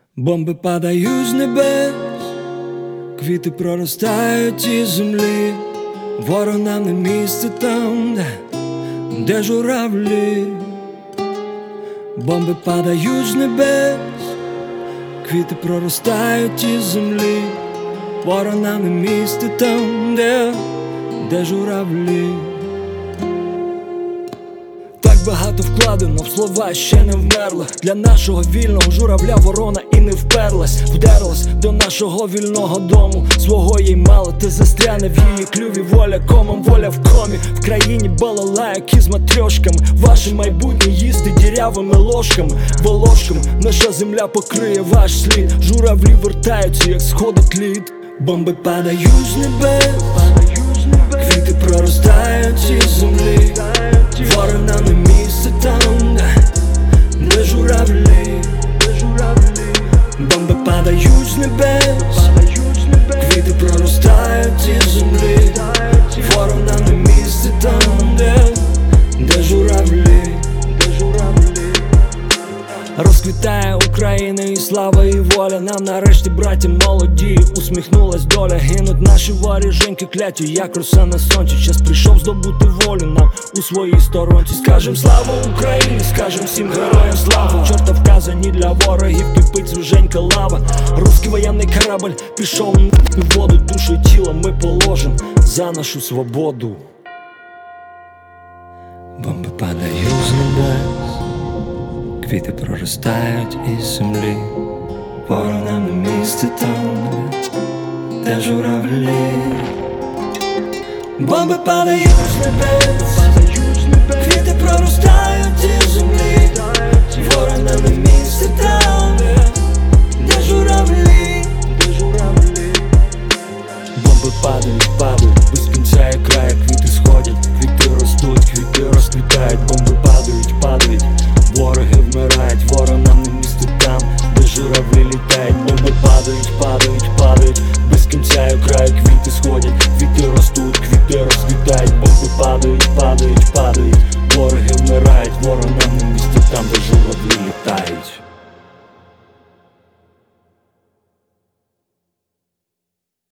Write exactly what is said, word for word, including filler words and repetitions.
Бомби падають з небес, квіти проростають із землі. Ворог нам не місце там, де, де журавлі. Бомби падають з небес, квіти проростають із землі. Ворог нам не місце там, де, де журавлі. Так багато вкладено в слова, ще не вмерла. Для нашого вільного журавля ворона і не вперлась. Вдерлась до нашого вільного дому. Свого їй мало, ти застряне в її клюві. Воля комом, воля в комі. В країні балалайки з матрьошками. Ваше майбутнє їсти дірявими ложками. Волошками наша земля покриє ваш слід. Журавлі вертаються, як сходить лід. Бомби падають з небес, квіти проростають із землі. Ворог нам не місце там, де журавлі. Бомби падають з небес, квіти проростають із землі. Ворог нам не місце там, де, де журавлі. Розквітає Україна і слава, і воля. Нам нарешті, браття молоді, усміхнулась доля. Гинуть наші воріженьки кляті, як роса на сонці. Час прийшов здобути волю нам у своїй сторонці. Скажем слава Україні, скажем всім героям славу. Чорта вказані для ворогів, кипить свіженька лава. Руський воєнний корабль пішов в воду. Душу і тіло ми положим за нашу свободу. Бомби падають з небес, квіти проростають із землі. Ворог нам не місце там, де журавлі. Бомби падають з небес, квіти проростають із землі. Ворог нам не місце там,